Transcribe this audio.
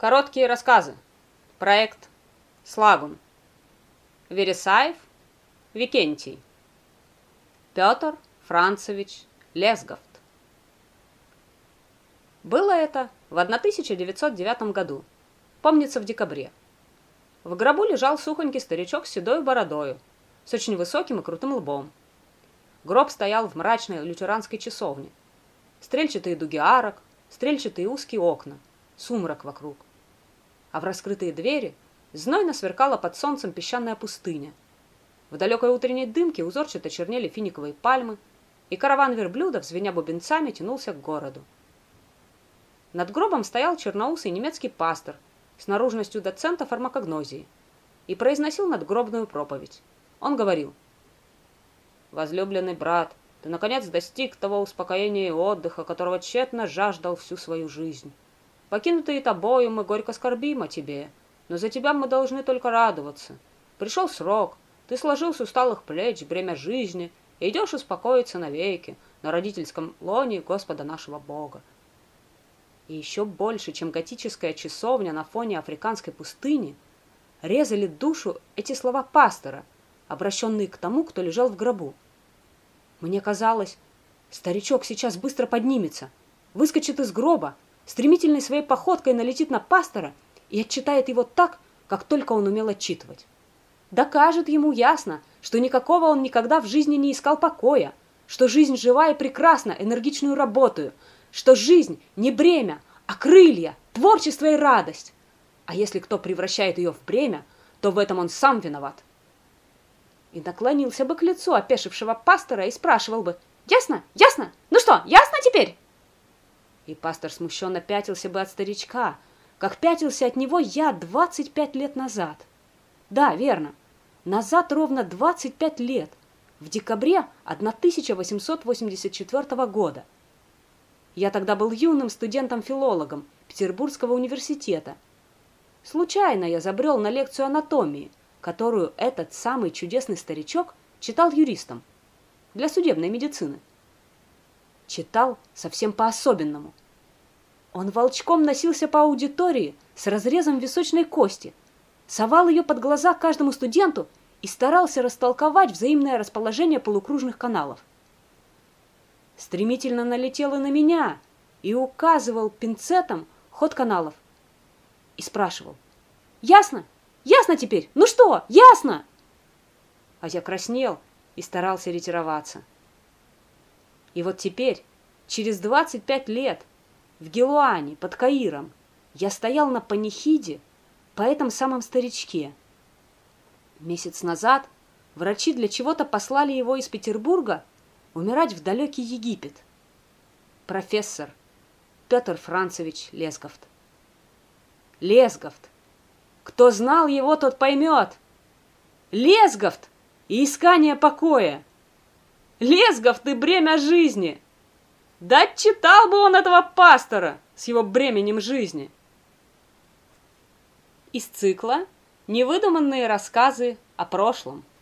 Короткие рассказы. Проект Слагун. Вересаев Викентий. Петр Францевич Лесговт. Было это в 1909 году, помнится, в декабре. В гробу лежал сухонький старичок с седой бородою, с очень высоким и крутым лбом. Гроб стоял в мрачной лютеранской часовне. Стрельчатые дуги арок, стрельчатые узкие окна, сумрак вокруг. А в раскрытые двери знойно сверкала под солнцем песчаная пустыня. В далекой утренней дымке узорчато чернели финиковые пальмы, и караван верблюдов, звеня бубенцами, тянулся к городу. Над гробом стоял черноусый немецкий пастор с наружностью доцента фармакогнозии и произносил надгробную проповедь. Он говорил: «Возлюбленный брат, ты, наконец, достиг того успокоения и отдыха, которого тщетно жаждал всю свою жизнь. Покинутые тобою, мы горько скорбим о тебе, но за тебя мы должны только радоваться. Пришел срок, ты сложил с усталых плеч бремя жизни и идешь успокоиться навеки на родительском лоне Господа нашего Бога». И еще больше, чем готическая часовня на фоне африканской пустыни, резали душу эти слова пастора, обращенные к тому, кто лежал в гробу. Мне казалось, старичок сейчас быстро поднимется, выскочит из гроба, стремительной своей походкой налетит на пастора и отчитает его так, как только он умел отчитывать. Докажет ему ясно, что никакого он никогда в жизни не искал покоя, что жизнь жива и прекрасна, энергичную работаю, что жизнь не бремя, а крылья, творчество и радость. А если кто превращает ее в бремя, то в этом он сам виноват. И наклонился бы к лицу опешившего пастора и спрашивал бы: «Ясно? Ясно? Ну что, ясно теперь?» И пастор смущенно пятился бы от старичка, как пятился от него я 25 лет назад. Да, верно, назад ровно 25 лет, в декабре 1884 года. Я тогда был юным студентом-филологом Петербургского университета. Случайно я забрел на лекцию анатомии, которую этот самый чудесный старичок читал юристам для судебной медицины. Читал совсем по-особенному. Он волчком носился по аудитории с разрезом височной кости, совал ее под глаза каждому студенту и старался растолковать взаимное расположение полукружных каналов. Стремительно налетел и на меня и указывал пинцетом ход каналов. И спрашивал: «Ясно? Ясно теперь? Ну что, ясно?» А я краснел и старался ретироваться. И вот теперь, через 25 лет, в Гелуане, под Каиром, я стоял на панихиде по этом самом старичке. Месяц назад врачи для чего-то послали его из Петербурга умирать в далекий Египет. Профессор Петр Францевич Лесговт. Лесговт! Кто знал его, тот поймет. Лесговт и искание покоя. Лесговт и бремя жизни. Да читал бы он этого пастора с его бременем жизни. Из цикла «Невыдуманные рассказы о прошлом».